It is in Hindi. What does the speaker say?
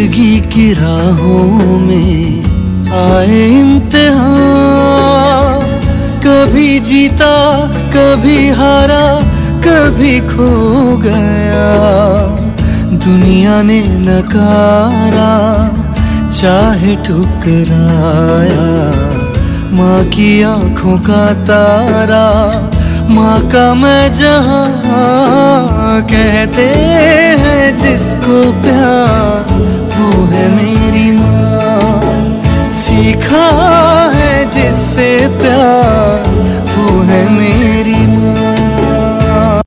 जिंदगी की राहों में आए इम्तिहान, कभी जीता कभी हारा कभी खो गया। दुनिया ने नकारा चाहे ठुकराया, माँ की आंखों का तारा, माँ का मैं जहाँ कहते हैं जिसको प्यार।